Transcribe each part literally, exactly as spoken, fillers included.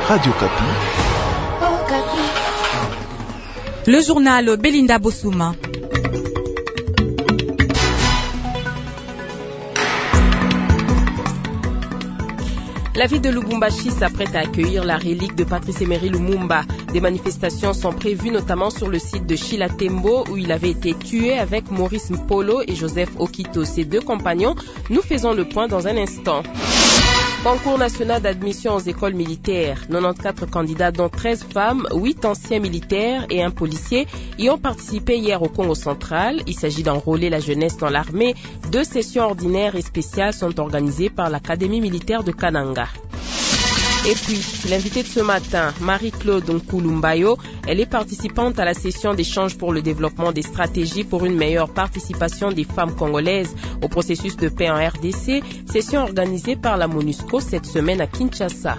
Radio Kapi. Oh, Kapi. Le journal Belinda Bossouma. La ville de Lubumbashi s'apprête à accueillir la relique de Patrice Emery Lumumba. Des manifestations sont prévues notamment sur le site de Chilatembo où il avait été tué avec Maurice Mpolo et Joseph Okito. Ses deux compagnons, nous faisons le point dans un instant. Concours national d'admission aux écoles militaires. quatre-vingt-quatorze candidats dont treize femmes, huit anciens militaires et un policier y ont participé hier au Congo central. Il s'agit d'enrôler la jeunesse dans l'armée. Deux sessions ordinaires et spéciales sont organisées par l'Académie militaire de Kananga. Et puis, l'invitée de ce matin, Marie-Claude Nkulumbayo, elle est participante à la session d'échange pour le développement des stratégies pour une meilleure participation des femmes congolaises au processus de paix en R D C, session organisée par la MONUSCO cette semaine à Kinshasa.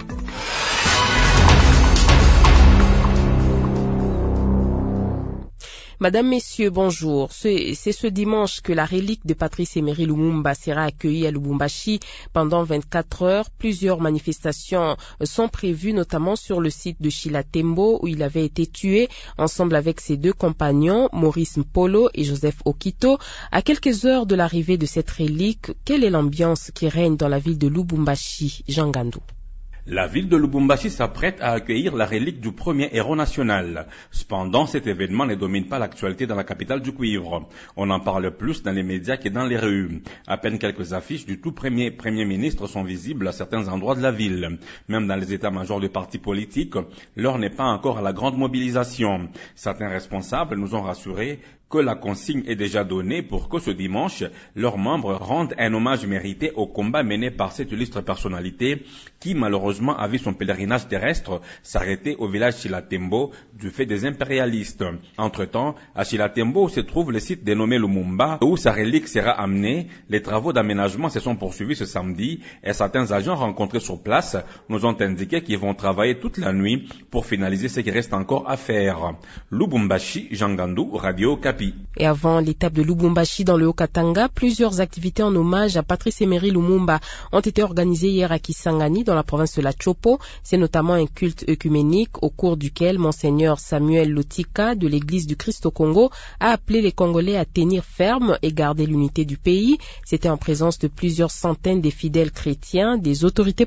Madame, Messieurs, bonjour. C'est ce dimanche que la relique de Patrice Emery Lumumba sera accueillie à Lubumbashi pendant vingt-quatre heures. Plusieurs manifestations sont prévues, notamment sur le site de Chilatembo où il avait été tué ensemble avec ses deux compagnons, Maurice Mpolo et Joseph Okito. À quelques heures de l'arrivée de cette relique, quelle est l'ambiance qui règne dans la ville de Lubumbashi? Jean Gandou. La ville de Lubumbashi s'apprête à accueillir la relique du premier héros national. Cependant, cet événement ne domine pas l'actualité dans la capitale du cuivre. On en parle plus dans les médias que dans les rues. À peine quelques affiches du tout premier premier ministre sont visibles à certains endroits de la ville. Même dans les états-majors des partis politiques, l'heure n'est pas encore à la grande mobilisation. Certains responsables nous ont rassurés que la consigne est déjà donnée pour que ce dimanche, leurs membres rendent un hommage mérité au combat mené par cette illustre personnalité qui malheureusement a vu son pèlerinage terrestre s'arrêter au village Chilatembo du fait des impérialistes. Entre-temps, à Chilatembo se trouve le site dénommé Lumumba où sa relique sera amenée. Les travaux d'aménagement se sont poursuivis ce samedi et certains agents rencontrés sur place nous ont indiqué qu'ils vont travailler toute la nuit pour finaliser ce qui reste encore à faire. Lubumbashi, Jean Gandou, Radio Kapi. Et avant l'étape de Lubumbashi dans le Haut-Katanga, plusieurs activités en hommage à Patrice Emery Lumumba ont été organisées hier à Kisangani dans la province de la Chopo. C'est notamment un culte œcuménique au cours duquel Monseigneur Samuel Lotika de l'église du Christ au Congo a appelé les Congolais à tenir ferme et garder l'unité du pays. C'était en présence de plusieurs centaines des fidèles chrétiens, des autorités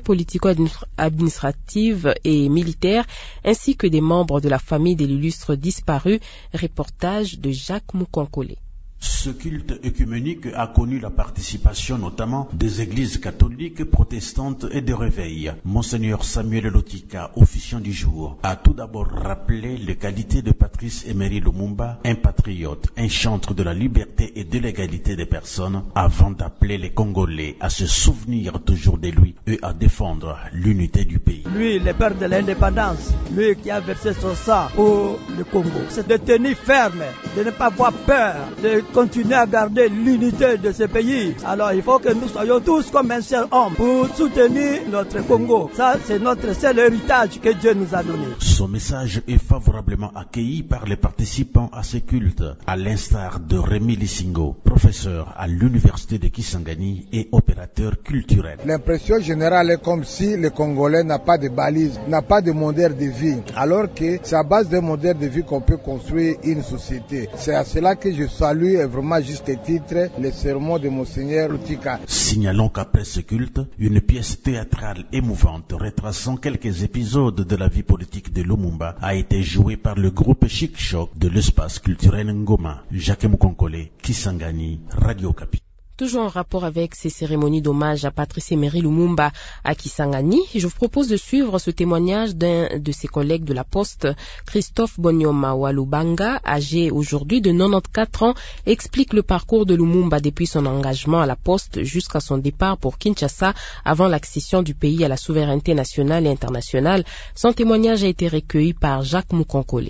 politico-administratives et militaires, ainsi que des membres de la famille de l'illustre disparu. Reportage de Jacques Moukonkole. Ce culte œcuménique a connu la participation notamment des églises catholiques, protestantes et de réveil. Monseigneur Samuel Lotika, officiant du jour, a tout d'abord rappelé les qualités de Patrice Emery Lumumba, un patriote, un chantre de la liberté et de l'égalité des personnes, avant d'appeler les Congolais à se souvenir toujours de lui et à défendre l'unité du pays. Lui, le père de l'indépendance, lui qui a versé son sang pour le Congo, c'est de tenir ferme, de ne pas avoir peur, de continuer à garder l'unité de ce pays. Alors il faut que nous soyons tous comme un seul homme pour soutenir notre Congo. Ça, c'est notre seul héritage que Dieu nous a donné. Son message est favorablement accueilli par les participants à ce culte, à l'instar de Rémi Lissingo, professeur à l'université de Kisangani et opérateur culturel. L'impression générale est comme si le Congolais n'a pas de balise, n'a pas de modèle de vie, alors que c'est à base d'un modèle de vie qu'on peut construire une société. C'est à cela que je salue vraiment juste titre, le sermon de Monseigneur Lotika. Signalons qu'après ce culte, une pièce théâtrale émouvante retraçant quelques épisodes de la vie politique de Lumumba a été jouée par le groupe Chic Choc de l'espace culturel Ngoma. Jacques Moukonkole, Kisangani, Radio Kapi. Toujours en rapport avec ces cérémonies d'hommage à Patrice Emery Lumumba à Kisangani, je vous propose de suivre ce témoignage d'un de ses collègues de la Poste, Christophe Bonyoma Walubanga, âgé aujourd'hui de quatre-vingt-quatorze ans, explique le parcours de Lumumba depuis son engagement à la Poste jusqu'à son départ pour Kinshasa avant l'accession du pays à la souveraineté nationale et internationale. Son témoignage a été recueilli par Jacques Moukonkole.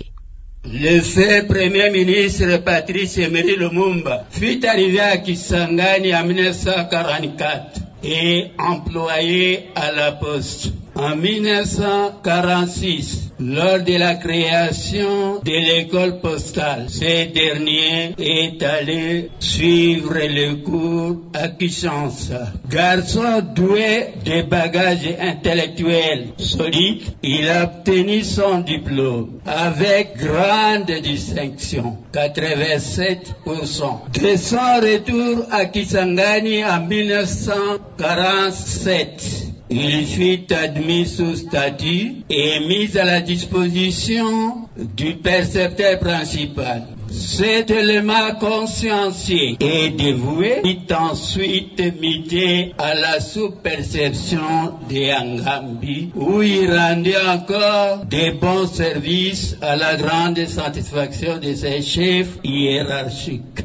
Le fait Premier ministre Patrice Emery Lumumba fut arrivé à Kisangani en mille neuf cent quarante-quatre et employé à la Poste. En mille neuf cent quarante-six, lors de la création de l'école postale, ce dernier est allé suivre le cours à Kinshasa. Garçon doué de bagages intellectuels solides, il a obtenu son diplôme avec grande distinction, quatre-vingt-sept pour cent. De son retour à Kisangani en mille neuf cent quarante-sept, il fut admis sous statut et mis à la disposition du percepteur principal. Cet élément consciencieux et dévoué est ensuite muté à la sous-perception de Angambi, où il rendait encore de bons services à la grande satisfaction de ses chefs hiérarchiques.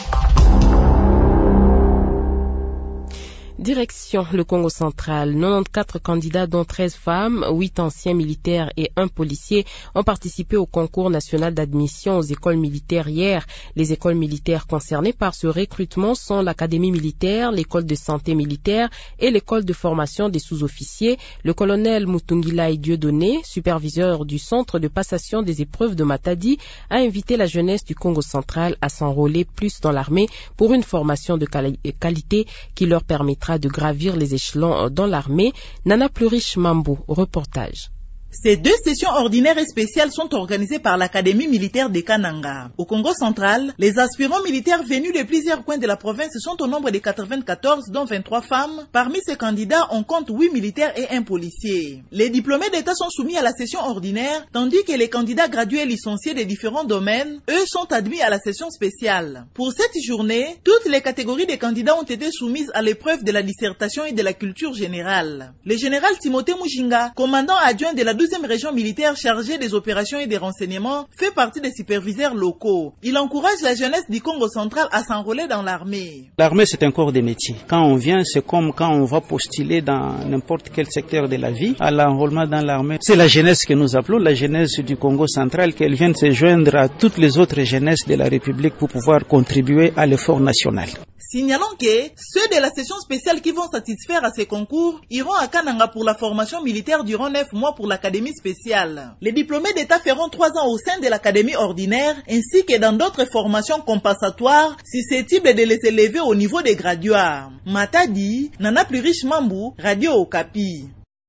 Direction le Congo central. quatre-vingt-quatorze candidats, dont treize femmes, huit anciens militaires et un policier, ont participé au concours national d'admission aux écoles militaires hier. Les écoles militaires concernées par ce recrutement sont l'Académie militaire, l'école de santé militaire et l'école de formation des sous-officiers. Le colonel Mutungila Dieudonné, superviseur du centre de passation des épreuves de Matadi, a invité la jeunesse du Congo central à s'enrôler plus dans l'armée pour une formation de quali- qualité qui leur permettra de gravir les échelons dans l'armée. Nana Plurish Mambo, reportage. Ces deux sessions ordinaires et spéciales sont organisées par l'Académie militaire de Kananga. Au Congo central, les aspirants militaires venus de plusieurs coins de la province sont au nombre de quatre-vingt-quatorze, dont vingt-trois femmes. Parmi ces candidats, on compte huit militaires et un policier. Les diplômés d'État sont soumis à la session ordinaire, tandis que les candidats gradués et licenciés des différents domaines, eux, sont admis à la session spéciale. Pour cette journée, toutes les catégories des candidats ont été soumises à l'épreuve de la dissertation et de la culture générale. Le général Timothée Mujinga, commandant adjoint de la douzième région militaire chargée des opérations et des renseignements, fait partie des superviseurs locaux. Il encourage la jeunesse du Congo central à s'enrôler dans l'armée. L'armée, c'est un corps de métier. Quand on vient, c'est comme quand on va postuler dans n'importe quel secteur de la vie, à l'enrôlement dans l'armée. C'est la jeunesse que nous appelons, la jeunesse du Congo central, qu'elle vienne se joindre à toutes les autres jeunesses de la République pour pouvoir contribuer à l'effort national. Signalons que ceux de la session spéciale qui vont satisfaire à ces concours iront à Kananga pour la formation militaire durant neuf mois pour l'académie spéciale. Les diplômés d'État feront trois ans au sein de l'académie ordinaire ainsi que dans d'autres formations compensatoires susceptibles de les élever au niveau des graduats. Matadi, Nana Plurish Mambo, Radio Okapi.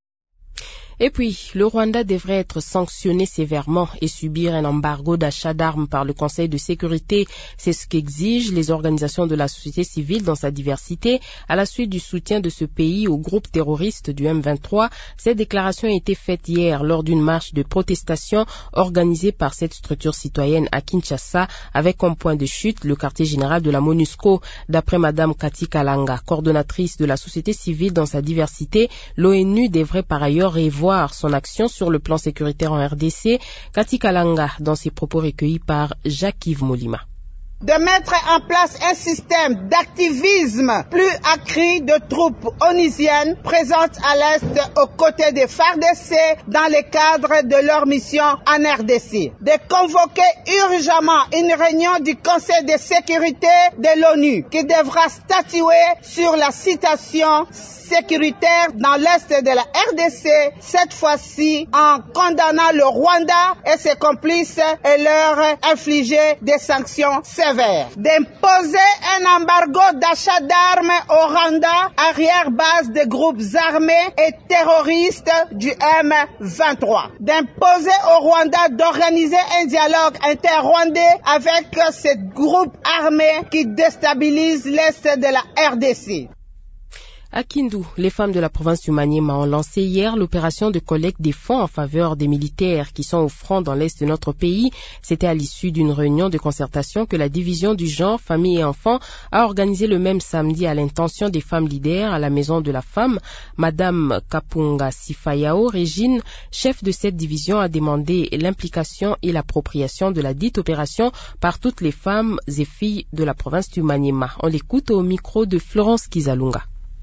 Et puis, le Rwanda devrait être sanctionné sévèrement et subir un embargo d'achat d'armes par le Conseil de sécurité. C'est ce qu'exigent les organisations de la société civile dans sa diversité à la suite du soutien de ce pays au groupe terroriste du M vingt-trois. Cette déclaration a été faite hier lors d'une marche de protestation organisée par cette structure citoyenne à Kinshasa avec comme point de chute le quartier général de la MONUSCO. D'après Madame Kati Kalanga, coordonnatrice de la société civile dans sa diversité, l'ONU devrait par ailleurs revoir son action sur le plan sécuritaire en R D C. Kati Kalanga, dans ses propos recueillis par Jacques-Yves Molima. De mettre en place un système d'activisme plus accru de troupes onusiennes présentes à l'Est aux côtés des F A R D C dans le cadre de leur mission en R D C. De convoquer urgemment une réunion du Conseil de sécurité de l'ONU qui devra statuer sur la situation sécuritaire dans l'Est de la R D C, cette fois-ci en condamnant le Rwanda et ses complices et leur infliger des sanctions sévères. D'imposer un embargo d'achat d'armes au Rwanda, arrière-base des groupes armés et terroristes du M vingt-trois. D'imposer au Rwanda d'organiser un dialogue inter-rwandais avec ces groupes armés qui déstabilisent l'Est de la R D C. À Kindu, les femmes de la province du Maniema ont lancé hier l'opération de collecte des fonds en faveur des militaires qui sont au front dans l'est de notre pays. C'était à l'issue d'une réunion de concertation que la division du genre, famille et enfants a organisé le même samedi à l'intention des femmes leaders à la maison de la femme. Madame Kapunga Sifayao, Régine, chef de cette division, a demandé l'implication et l'appropriation de la dite opération par toutes les femmes et filles de la province du Maniema. On l'écoute au micro de Florence Kizalunga.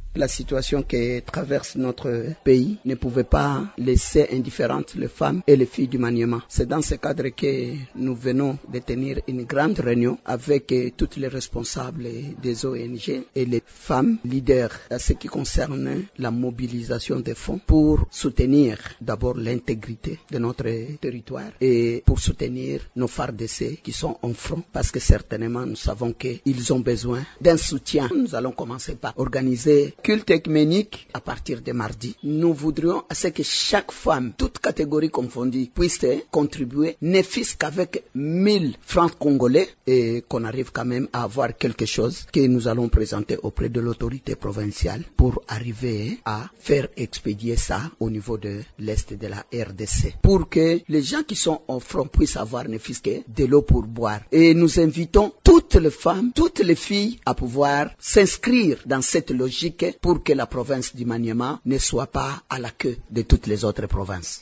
La situation que traverse notre pays ne pouvait pas laisser indifférentes les femmes et les filles du Maniema. C'est dans ce cadre que nous venons de tenir une grande réunion avec toutes les responsables des O N G et les femmes leaders à ce qui concerne la mobilisation des fonds pour soutenir d'abord l'intégrité de notre territoire et pour soutenir nos F A R D C qui sont en front, parce que certainement nous savons qu'ils ont besoin d'un soutien. Nous allons commencer par organiser culte œcuménique à partir de mardi. Nous voudrions à ce que chaque femme, toute catégorie confondue, puisse contribuer, ne fût-ce qu'avec mille francs congolais, et qu'on arrive quand même à avoir quelque chose que nous allons présenter auprès de l'autorité provinciale pour arriver à faire expédier ça au niveau de l'Est de la R D C, pour que les gens qui sont en front puissent avoir ne fût-ce que de l'eau pour boire. Et nous invitons toutes les femmes, toutes les filles à pouvoir s'inscrire dans cette logique pour que la province du Maniema ne soit pas à la queue de toutes les autres provinces.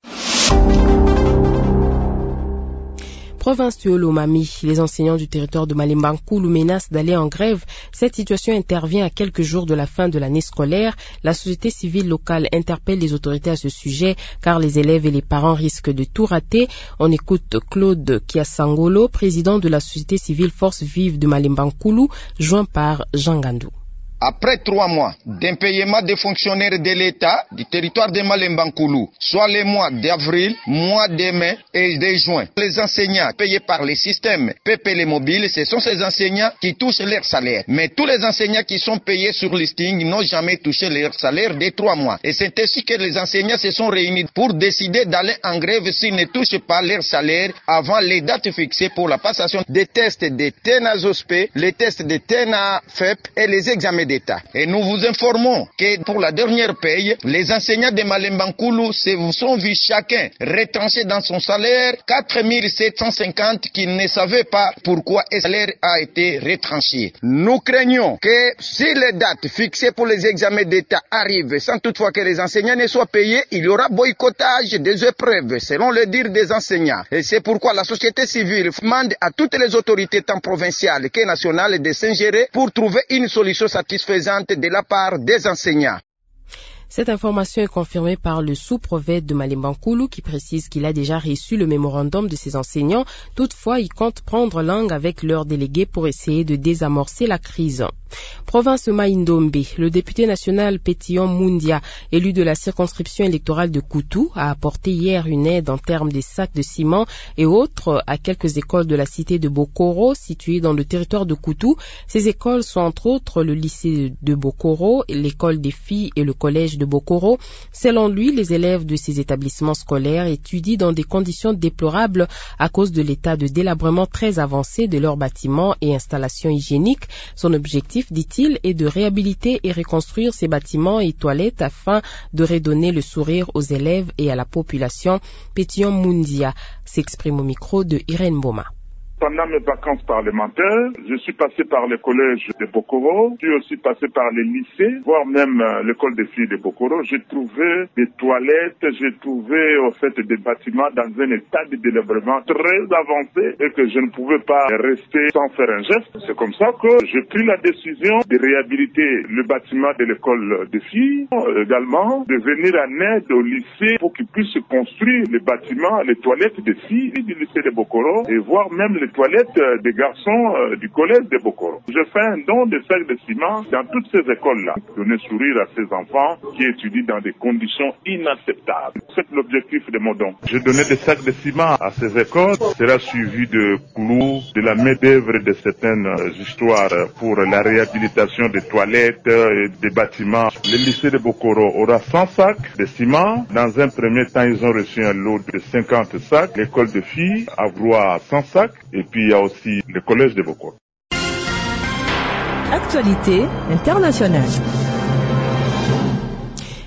Province du Olomami, les enseignants du territoire de Malemba-Nkulu menacent d'aller en grève. Cette situation intervient à quelques jours de la fin de l'année scolaire. La société civile locale interpelle les autorités à ce sujet car les élèves et les parents risquent de tout rater. On écoute Claude Kiasangolo, président de la société civile Force Vive de Malemba-Nkulu, joint par Jean Gandou. Après trois mois d'impayement des fonctionnaires de l'État du territoire de Malemba-Nkulu, soit les mois d'avril, mois de mai et de juin, les enseignants payés par les systèmes P P L Mobile, ce sont ces enseignants qui touchent leur salaire. Mais tous les enseignants qui sont payés sur listing n'ont jamais touché leur salaire des trois mois. Et c'est ainsi que les enseignants se sont réunis pour décider d'aller en grève s'ils ne touchent pas leur salaire avant les dates fixées pour la passation des tests de T E N A Z O S P, les tests de T E N A F E P et les examens d'État. Et nous vous informons que pour la dernière paye, les enseignants de Malemba-Nkulu se sont vus chacun retranché dans son salaire quatre mille sept cent cinquante qui ne savaient pas pourquoi le salaire a été retranché. Nous craignons que si les dates fixées pour les examens d'État arrivent sans toutefois que les enseignants ne soient payés, il y aura boycottage des épreuves selon le dire des enseignants. Et c'est pourquoi la société civile demande à toutes les autorités tant provinciales que nationales de s'ingérer pour trouver une solution satisfaisante de la part des enseignants. Cette information est confirmée par le sous-prophète de Malemba-Nkulu qui précise qu'il a déjà reçu le mémorandum de ses enseignants. Toutefois, il compte prendre langue avec leurs délégués pour essayer de désamorcer la crise. Province Maïndombe, le député national Pétion Mundia, élu de la circonscription électorale de Koutou, a apporté hier une aide en termes de sacs de ciment et autres à quelques écoles de la cité de Bokoro, située dans le territoire de Koutou. Ces écoles sont entre autres le lycée de Bokoro, l'école des filles et le collège de Bokoro. Selon lui, les élèves de ces établissements scolaires étudient dans des conditions déplorables à cause de l'état de délabrement très avancé de leurs bâtiments et installations hygiéniques. Son objectif, dit-il, est de réhabiliter et reconstruire ces bâtiments et toilettes afin de redonner le sourire aux élèves et à la population. Pétion Mundia s'exprime au micro de Irène Boma. Pendant mes vacances parlementaires, je suis passé par le collège de Bokoro, je suis aussi passé par les lycées, voire même l'école des filles de Bokoro. J'ai trouvé des toilettes, j'ai trouvé au fait des bâtiments dans un état de délabrement très avancé et que je ne pouvais pas rester sans faire un geste. C'est comme ça que j'ai pris la décision de réhabiliter le bâtiment de l'école des filles, également de venir en aide au lycée pour qu'ils puissent construire les bâtiments, les toilettes des filles du lycée de Bokoro et voire même les toilettes des garçons euh, du collège de Bokoro. Je fais un don de sacs de ciment dans toutes ces écoles-là. Donner sourire à ces enfants qui étudient dans des conditions inacceptables. C'est l'objectif de mon don. Je donnais des sacs de ciment à ces écoles. Sera suivi de clous, de la main-d'œuvre de certaines histoires pour la réhabilitation des toilettes et des bâtiments. Le lycée de Bokoro aura cent sacs de ciment. Dans un premier temps, ils ont reçu un lot de cinquante sacs. L'école de filles a droit à cent sacs. Et puis il y a aussi le collège de Bokoro. Actualité internationale.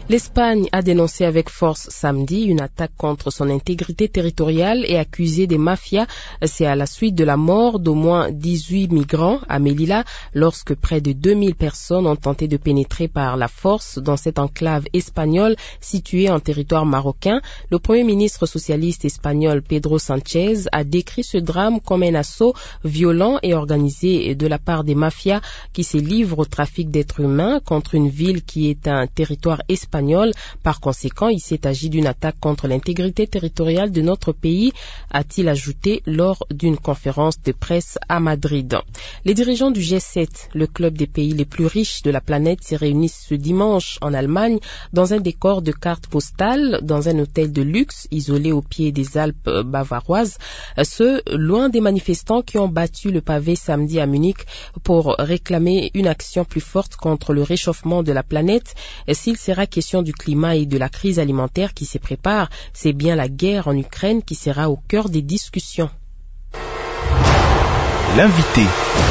L'Espagne a dénoncé avec force samedi une attaque contre son intégrité territoriale et accusé des mafias. C'est à la suite de la mort d'au moins dix-huit migrants à Melilla lorsque près de deux mille personnes ont tenté de pénétrer par la force dans cette enclave espagnole située en territoire marocain. Le premier ministre socialiste espagnol Pedro Sanchez a décrit ce drame comme un assaut violent et organisé de la part des mafias qui se livrent au trafic d'êtres humains contre une ville qui est un territoire espagnol. Par conséquent, il s'est agi d'une attaque contre l'intégrité territoriale de notre pays, a-t-il ajouté lors d'une conférence de presse à Madrid. Les dirigeants du G sept, le club des pays les plus riches de la planète, se réunissent ce dimanche en Allemagne dans un décor de cartes postales, dans un hôtel de luxe isolé au pied des Alpes bavaroises, ce loin des manifestants qui ont battu le pavé samedi à Munich pour réclamer une action plus forte contre le réchauffement de la planète. S'il sera question du climat et de la crise alimentaire qui se prépare, c'est bien la guerre en Ukraine qui sera au cœur des discussions. L'invité.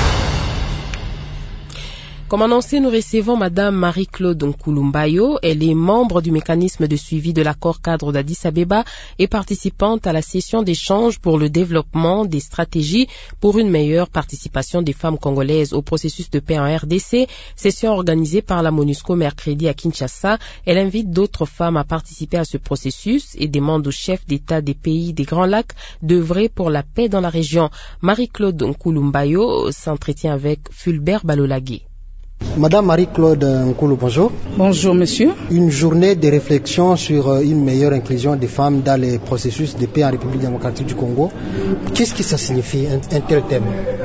Comme annoncé, nous recevons Madame Marie-Claude Nkulumbayo. Elle est membre du mécanisme de suivi de l'accord cadre d'Addis Abeba et participante à la session d'échange pour le développement des stratégies pour une meilleure participation des femmes congolaises au processus de paix en R D C. Session organisée par la MONUSCO mercredi à Kinshasa. Elle invite d'autres femmes à participer à ce processus et demande aux chefs d'État des pays des Grands Lacs d'œuvrer pour la paix dans la région. Marie-Claude Nkulumbayo s'entretient avec Fulbert Balolagé. Madame Marie-Claude Nkulu, bonjour. Bonjour, monsieur. Une journée de réflexion sur une meilleure inclusion des femmes dans les processus de paix en République démocratique du Congo. Qu'est-ce que ça signifie, un, un tel thème?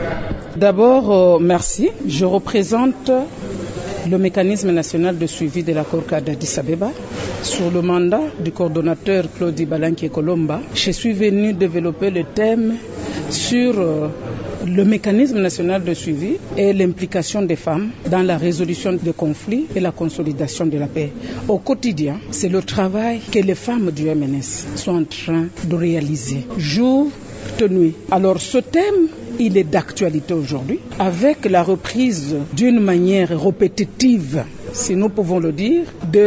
D'abord, euh, merci. Je représente le mécanisme national de suivi de l'accord cadre d'Addis Abeba. Sur le mandat du coordonnateur Claudie Balanki-Kolomba, je suis venu développer le thème sur euh, le mécanisme national de suivi et l'implication des femmes dans la résolution des conflits et la consolidation de la paix. Au quotidien, c'est le travail que les femmes du M N S sont en train de réaliser, jour et nuit. Alors ce thème, il est d'actualité aujourd'hui, avec la reprise d'une manière répétitive, si nous pouvons le dire,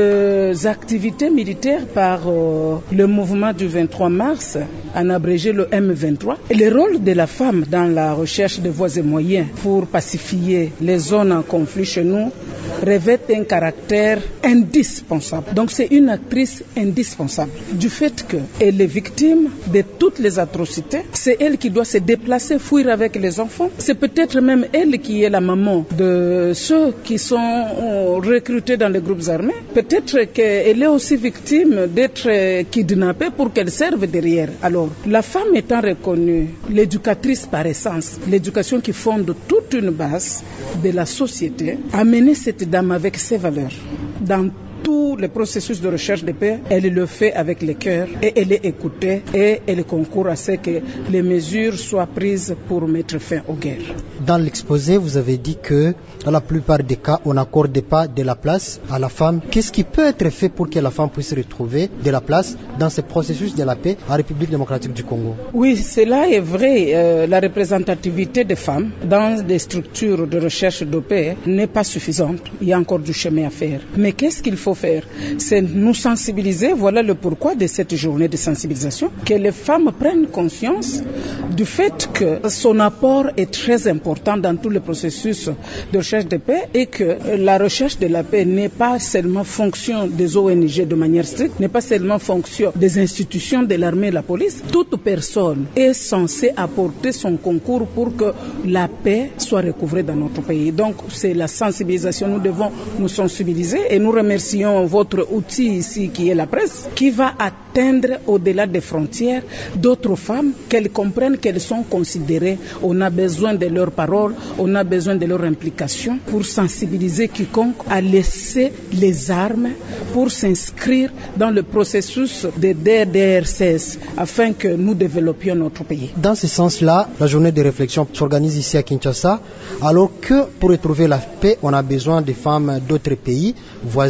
des activités militaires par euh, le mouvement du vingt-trois mars, en abrégé le M vingt-trois. Et le rôle de la femme dans la recherche de voies et moyens pour pacifier les zones en conflit chez nous revêt un caractère indispensable. Donc c'est une actrice indispensable. Du fait qu'elle est victime de toutes les atrocités, c'est elle qui doit se déplacer, fuir avec les enfants. C'est peut-être même elle qui est la maman de ceux qui sont euh, recrutée dans les groupes armés. Peut-être qu'elle est aussi victime d'être kidnappée pour qu'elle serve derrière. Alors, la femme étant reconnue l'éducatrice par essence, l'éducation qui fonde toute une base de la société, amener cette dame avec ses valeurs dans tous les processus de recherche de paix, elle le fait avec le cœur et elle est écoutée et elle concourt à ce que les mesures soient prises pour mettre fin aux guerres. Dans l'exposé, vous avez dit que dans la plupart des cas, on n'accorde pas de la place à la femme. Qu'est-ce qui peut être fait pour que la femme puisse retrouver de la place dans ce processus de la paix en République démocratique du Congo? Oui, cela est vrai. Euh, la représentativité des femmes dans des structures de recherche de paix n'est pas suffisante. Il y a encore du chemin à faire. Mais qu'est-ce qu'il faut faire? C'est nous sensibiliser. Voilà le pourquoi de cette journée de sensibilisation, que les femmes prennent conscience du fait que son apport est très important dans tout le processus de recherche de paix et que la recherche de la paix n'est pas seulement fonction des O N G de manière stricte, n'est pas seulement fonction des institutions de l'armée et de la police. Toute personne est censée apporter son concours pour que la paix soit recouvrée dans notre pays. Donc c'est la sensibilisation. Nous devons nous sensibiliser et nous remercions votre outil ici qui est la presse, qui va atteindre au-delà des frontières d'autres femmes, qu'elles comprennent qu'elles sont considérées. On a besoin de leurs paroles, on a besoin de leur implication pour sensibiliser quiconque à laisser les armes pour s'inscrire dans le processus de D D R C S afin que nous développions notre pays. Dans ce sens-là, la journée de réflexion s'organise ici à Kinshasa, alors que pour retrouver la paix, on a besoin des femmes d'autres pays voisins. Pour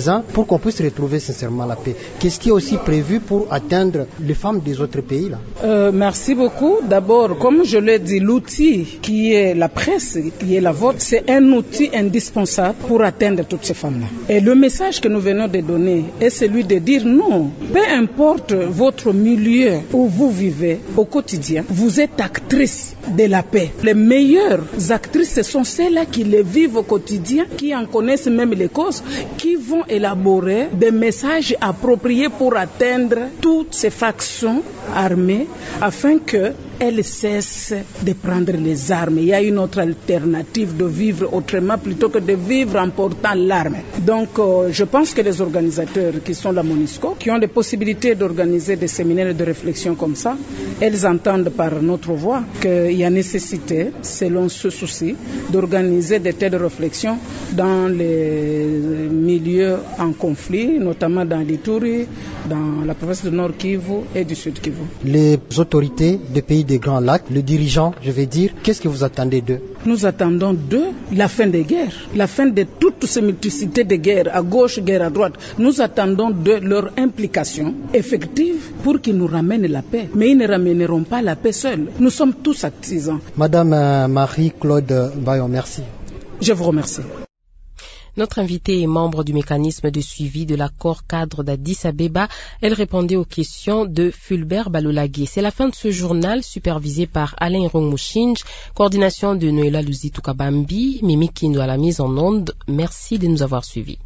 pour qu'on puisse retrouver sincèrement la paix. Qu'est-ce qui est aussi prévu pour atteindre les femmes des autres pays là? Euh, merci beaucoup. D'abord, comme je l'ai dit, l'outil qui est la presse, qui est la vôtre, c'est un outil indispensable pour atteindre toutes ces femmes-là. Et le message que nous venons de donner est celui de dire non, peu importe votre milieu où vous vivez au quotidien, vous êtes actrice de la paix. Les meilleures actrices, ce sont celles-là qui les vivent au quotidien, qui en connaissent même les causes, qui vont élaborer des messages appropriés pour atteindre toutes ces factions armées afin qu'elles cessent de prendre les armes. Il y a une autre alternative de vivre autrement plutôt que de vivre en portant l'arme. Donc euh, je pense que les organisateurs qui sont la MONUSCO, qui ont des possibilités d'organiser des séminaires de réflexion comme ça, elles entendent par notre voix qu'il y a nécessité, selon ce souci, d'organiser des telles réflexions dans les milieux en conflit, notamment dans l'Ituri, dans la province du Nord Kivu et du Sud Kivu. Les autorités des pays des Grands Lacs, les dirigeants, je vais dire, qu'est-ce que vous attendez d'eux? Nous attendons d'eux la fin des guerres, la fin de toutes ces multicités de guerres, à gauche, guerre à droite. Nous attendons de leur implication effective pour qu'ils nous ramènent la paix. Mais ils ne ramèneront pas la paix seuls. Nous sommes tous artisans. Madame euh, Marie-Claude Bayon, merci. Je vous remercie. Notre invitée est membre du mécanisme de suivi de l'accord cadre d'Addis Abeba. Elle répondait aux questions de Fulbert Balolagé. C'est la fin de ce journal supervisé par Alain Rongmouchinj, coordination de Noëlla Luzi Toukabambi, Mimi Kindo à la mise en onde. Merci de nous avoir suivis.